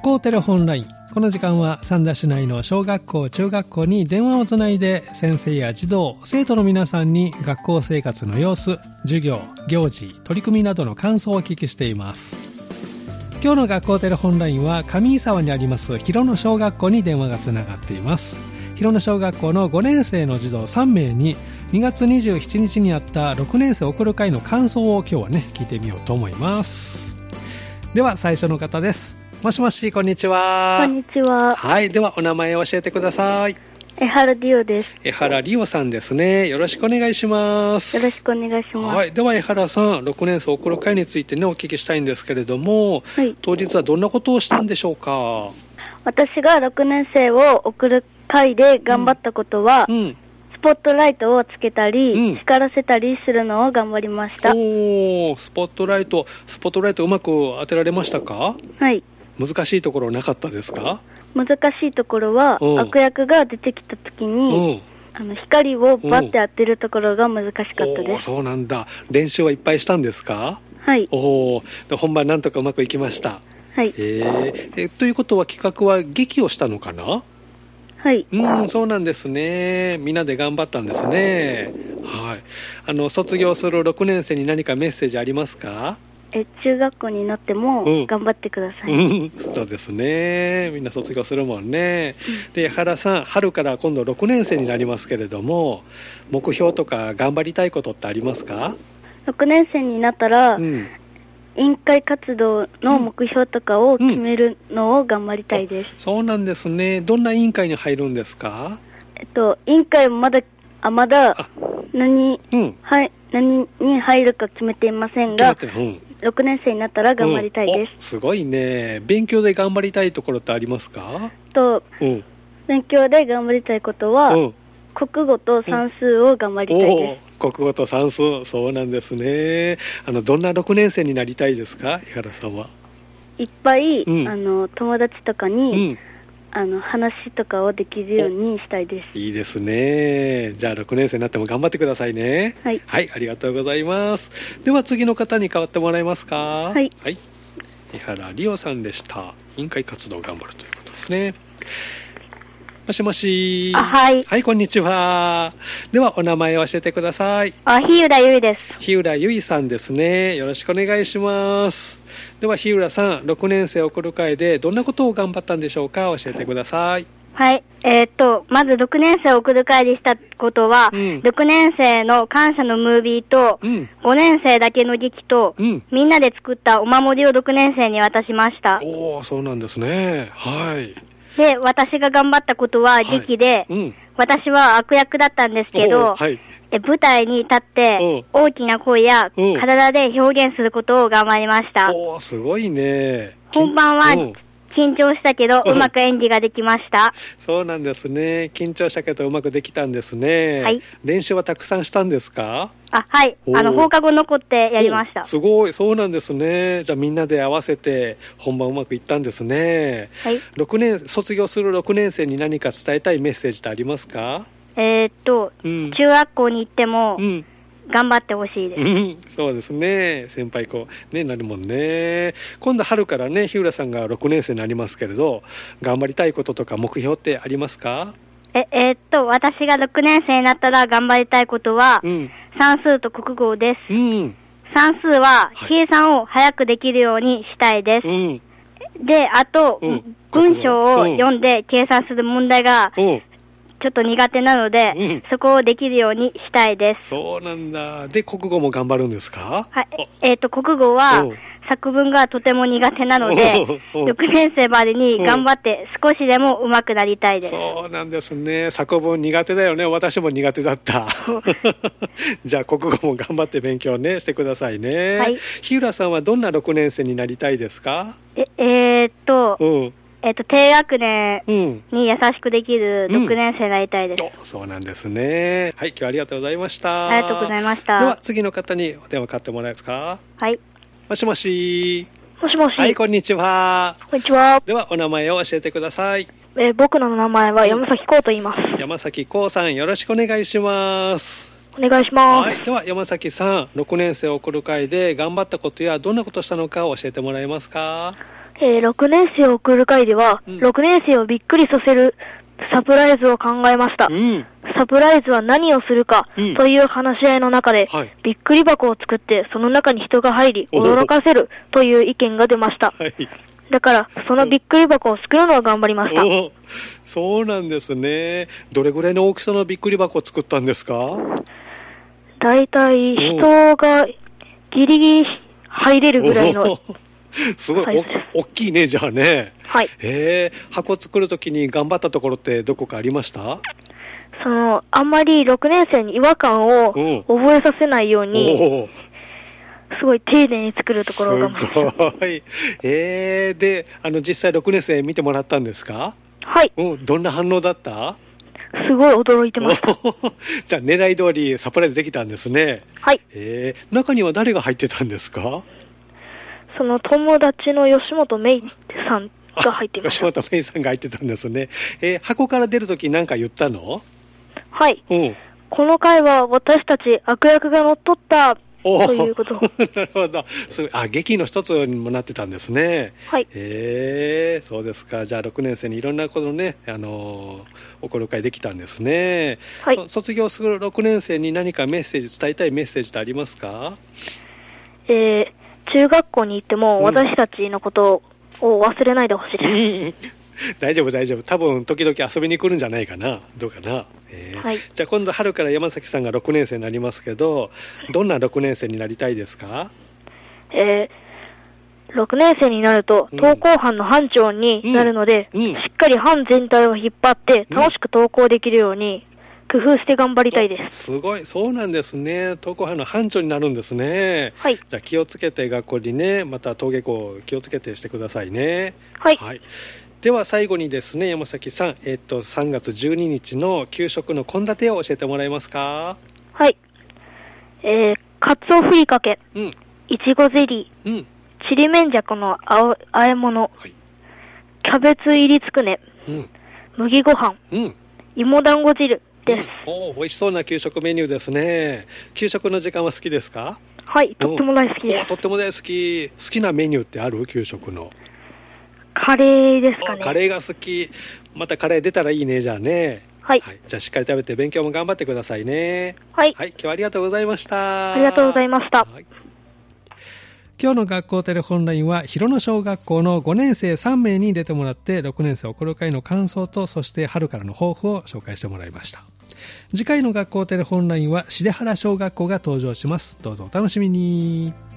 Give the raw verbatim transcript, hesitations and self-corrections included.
学校テレホンライン。この時間は三田市内の小学校中学校に電話をつないで先生や児童生徒の皆さんに学校生活の様子、授業、行事、取り組みなどの感想をお聞きしています。今日の学校テレホンラインは上井沢にあります広野小学校に電話がつながっています。広野小学校のごねん生の児童さんめいににがつにじゅうしちにちにあったろくねん生送る会の感想を今日はね聞いてみようと思います。では最初の方です。もしもし、こんにちは。 こんにちは。 はい、ではお名前を教えてください。 江原リオです。 江原リオさんですね。よろしくお願いします。 よろしくお願いします。 はい、では江原さん、ろくねん生送る会についてねお聞きしたいんですけれども、はい、当日はどんなことをしたんでしょうか？ 私がろくねん生を送る会で頑張ったことは、うんうん、スポットライトをつけたり、うん、光らせたりするのを頑張りました。 おー、スポットライト、スポットライトうまく当てられましたか？ はい。 難しいところなかったですか？ 難しいところは、うん、悪役が出てきたときに、うん、あの光をバッて当てるところが難しかったです。 そうなんだ。練習はいっぱいしたんですか？ はい。 おー、本番なんとかうまくいきました。 はい。 えー、えということは企画は劇をしたのかな？ はい。 うん、そうなんですね。みんなで頑張ったんですね。はい。あの卒業するろくねん生に何かメッセージありますか？ え中学校になっても頑張ってください、 うんうん、そうですね。みんな卒業するもんね、うん、で原さん、春から今度ろくねん生になりますけれども、目標とか頑張りたいことってありますか？ ろくねん生になったら、うん、委員会活動の目標とかを決めるのを頑張りたいです、うん、 そうなんですね。どんな委員会に入るんですか？ えっと委員会もまだあまだ何、うん、はい、何に入るか決めていませんが、うん、ろくねん生になったら頑張りたいです、 うん、すごいね。勉強で頑張りたいところってありますか？ と、うん、勉強で頑張りたいことは、うん、国語と算数を頑張りたいです、 うん、国語と算数、そうなんですね。あのどんなろくねん生になりたいですか？江原さんは。 いっぱい、うん、あの友達とかに、うん、あの話とかをできるようにしたいです。 いいですね。じゃあろくねん生になっても頑張ってくださいね。 はい、 はい、ありがとうございます。では次の方に代わってもらえますか？ はい、 はい、江原リオさんでした。委員会活動を頑張るということですね。もしもし。 あ、はい。 はい、こんにちは。ではお名前を教えてください。 あ、日浦ゆいです。 日浦ゆいさんですね。よろしくお願いします。では日浦さん、ろくねん生送る会でどんなことを頑張ったんでしょうか？教えてください。 はい、えー、っとまずろくねん生送る会でしたことは、うん、ろくねん生の感謝のムービーと、うん、ごねん生だけの劇と、うん、みんなで作ったお守りをろくねん生に渡しました。 おー、そうなんですね。はい。 で、私が頑張ったことは劇で、はい、うん、私は悪役だったんですけど、はい、え舞台に立って大きな声や体で表現することを頑張りました。 おー、すごいね。 本番は緊張したけどうまく演技ができました。 そうなんですね。緊張したけどうまくできたんですね。 はい。 練習はたくさんしたんですか？ あ、はい。あの放課後残ってやりました。 すごい。そうなんですね。じゃあみんなで合わせて本番うまくいったんですね。 はい。 ろくねん卒業するろくねん生に何か伝えたいメッセージってありますか？ えー、っと、うん、中学校に行っても、うん、頑張ってほしいです、うん、 そうですね。先輩こうねなるもんね。今度春からね日浦さんがろくねん生になりますけれど、頑張りたいこととか目標ってありますか？ え、えー、っと私がろくねん生になったら頑張りたいことは、うん、算数と国語です、うん、算数は計算を早くできるようにしたいです、はい、であと、うん、文章を読んで計算する問題が、うん、ちょっと苦手なので、うん、そこをできるようにしたいです。 そうなんだ。で、国語も頑張るんですか？ はい。えっと、国語は作文がとても苦手なので、ろくねん生までに頑張って少しでも上手くなりたいです。 そうなんですね。作文苦手だよね。私も苦手だった。じゃあ、国語も頑張って勉強ね、してくださいね。はい。日浦さんはどんなろくねん生になりたいですか？ え、えー、っと、うん。えっと、低学年に優しくできるろくねん生になりたいです、 うんうん、そうなんですね。はい、今日はありがとうございました。 ありがとうございました。 では次の方にお電話かかってもらえますか？ はい。 もしもし。 もしもし。 はい、こんにちは。 こんにちは。 ではお名前を教えてください。 えー、僕の名前は山崎幸と言います。 山崎幸さん、よろしくお願いします。 お願いします。 はい、では山崎さん、ろくねん生を送る会で頑張ったことやどんなことしたのか教えてもらえますか？ えー、ろくねん生を送る会では、うん、ろくねん生をびっくりさせるサプライズを考えました。うん、サプライズは何をするかという話し合いの中で、うんはい、びっくり箱を作ってその中に人が入り驚かせるという意見が出ました。はい、だからそのびっくり箱を作るのを頑張りました。 おそうなんですね。どれぐらいの大きさのびっくり箱を作ったんですか？ だいたい人がギリギリ入れるぐらいのすごいお大きいね、じゃあね。 はい。 えー、箱作るときに頑張ったところってどこかありました？ その、あんまりろくねん生に違和感を覚えさせないように、すごい丁寧に作るところが頑張りました。 すごい。えー、で、あの、実際ろくねん生見てもらったんですか？ はい。 うん、どんな反応だった？ すごい驚いてました。 じゃあ狙い通りサプライズできたんですね。 はい。 えー、中には誰が入ってたんですか？ その友達の吉本芽衣さんが入ってました。 吉本芽衣さんが入ってたんですね。えー、箱から出るとき何か言ったの？ はい。うん。この回は私たち悪役が乗っ取ったということ。なるほど。あ、劇の一つにもなってたんですね。 はい。 えー、そうですか。じゃあろくねん生にいろんなことね、あのー、起こる会できたんですね。 はい。 卒業するろくねん生に何かメッセージ、伝えたいメッセージってありますか？ えー、中学校に行っても私たちのことを忘れないでほしいです。 うん、大丈夫大丈夫。多分時々遊びに来るんじゃないかな。どうかな。えーはい、 じゃあ今度春から山崎さんがろくねん生になりますけど、どんなろくねん生になりたいですか？ えー、ろくねん生になると登校班の班長になるので、うんうん、しっかり班全体を引っ張って楽しく登校できるように工夫して頑張りたいです。 すごい、そうなんですね。登校班の班長になるんですね。 はい。 じゃあ気をつけて学校にね、また登下校気をつけてしてくださいね。 はい。 はい。では最後にですね、山崎さん、えっと、さんがつじゅうににちの給食の献立を教えてもらえますか？ はい。えー、かつおふりかけ、うん、いちごゼリー、うん、ちりめんじゃこのああえ物、はい、キャベツ入りつくね、うん、麦ご飯、うん、芋団子汁です。 うん、お美味しそうな給食メニューですね。給食の時間は好きですか？ はい、とっても大好きです。 とっても大好き。好きなメニューってある？給食の。 カレーですかね。 カレーが好き。またカレー出たらいいね、じゃあね。 はい。はい、 じゃあしっかり食べて勉強も頑張ってくださいね。 はい。 はい、今日はありがとうございました。 ありがとうございました。はい、 今日の学校テレホンラインは広野小学校のごねん生さんめいに出てもらってろくねん生おこる会の感想とそして春からの抱負を紹介してもらいました。次回の学校テレホンラインは重原小学校が登場します。どうぞお楽しみに。